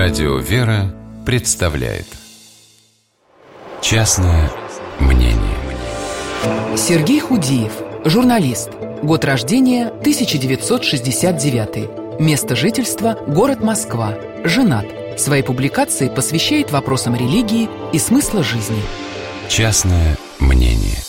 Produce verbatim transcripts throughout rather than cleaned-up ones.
Радио «Вера» представляет «Частное мнение». Сергей Худиев, журналист. Год рождения тысяча девятьсот шестьдесят девятый. Место жительства – город Москва. Женат. Свои публикации посвящает вопросам религии и смысла жизни. «Частное мнение».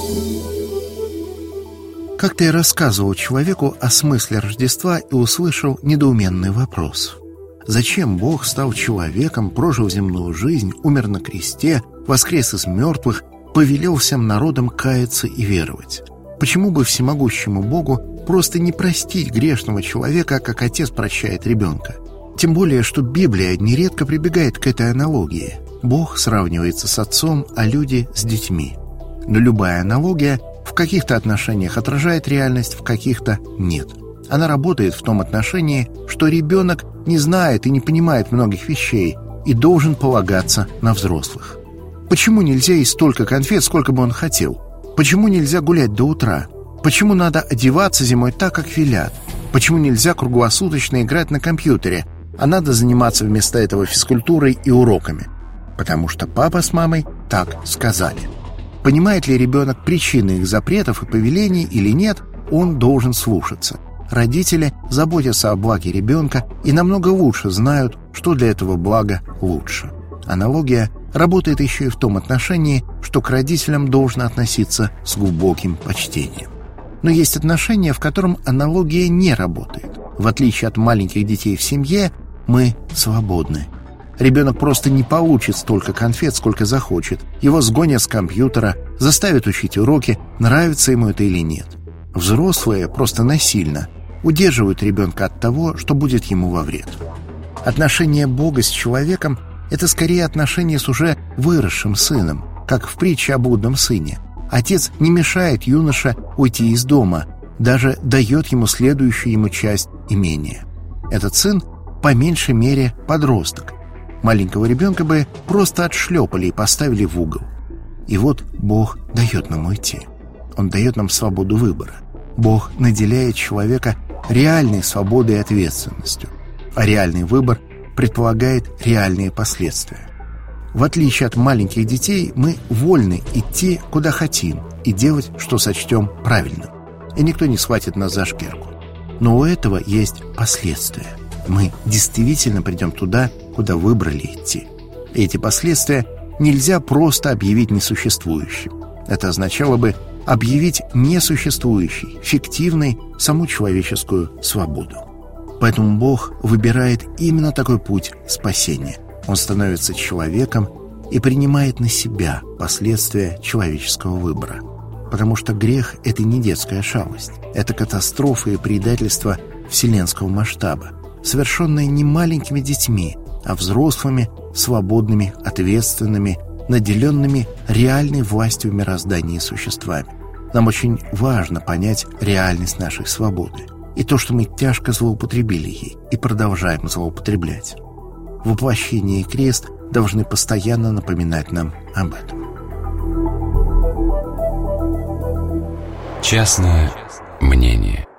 Как-то я рассказывал человеку о смысле Рождества и услышал недоуменный вопрос. Зачем Бог стал человеком, прожил земную жизнь, умер на кресте, воскрес из мертвых, повелел всем народам каяться и веровать? Почему бы всемогущему Богу просто не простить грешного человека, как отец прощает ребенка? Тем более, что Библия нередко прибегает к этой аналогии. Бог сравнивается с отцом, а люди с детьми. Но любая аналогия в каких-то отношениях отражает реальность, в каких-то нет. Она работает в том отношении, что ребенок не знает и не понимает многих вещей и должен полагаться на взрослых. Почему нельзя есть столько конфет, сколько бы он хотел? Почему нельзя гулять до утра? Почему надо одеваться зимой так, как велят? Почему нельзя круглосуточно играть на компьютере, а надо заниматься вместо этого физкультурой и уроками? Потому что папа с мамой так сказали. Понимает ли ребенок причины их запретов и повелений или нет, он должен слушаться. Родители заботятся о благе ребенка и намного лучше знают, что для этого блага лучше. Аналогия работает еще и в том отношении, что к родителям должно относиться с глубоким почтением. Но есть отношения, в котором аналогия не работает. В отличие от маленьких детей в семье, мы свободны. Ребенок просто не получит столько конфет, сколько захочет. Его сгонят с компьютера, заставят учить уроки, нравится ему это или нет. Взрослые просто насильно удерживают ребенка от того, что будет ему во вред. Отношение Бога с человеком – это скорее отношение с уже выросшим сыном, как в притче о блудном сыне. Отец не мешает юноше уйти из дома, даже дает ему следующую ему часть имения. Этот сын по меньшей мере подросток. Маленького ребенка бы просто отшлепали и поставили в угол. И вот Бог дает нам уйти. Он дает нам свободу выбора. Бог наделяет человека реальной свободой и ответственностью. А реальный выбор предполагает реальные последствия. В отличие от маленьких детей, мы вольны идти, куда хотим, и делать, что сочтем правильным. И никто не схватит нас за шкирку. Но у этого есть последствия. Мы действительно придем туда, куда выбрали идти. И эти последствия нельзя просто объявить несуществующим. Это означало бы объявить несуществующей, фиктивной саму человеческую свободу. Поэтому Бог выбирает именно такой путь спасения. Он становится человеком и принимает на себя последствия человеческого выбора. Потому что грех – это не детская шалость. Это катастрофа и предательство вселенского масштаба, совершенное не маленькими детьми, а взрослыми, свободными, ответственными, наделенными реальной властью в мироздании существами. Нам очень важно понять реальность нашей свободы и то, что мы тяжко злоупотребили ей и продолжаем злоупотреблять. Воплощение и крест должны постоянно напоминать нам об этом. Частное мнение.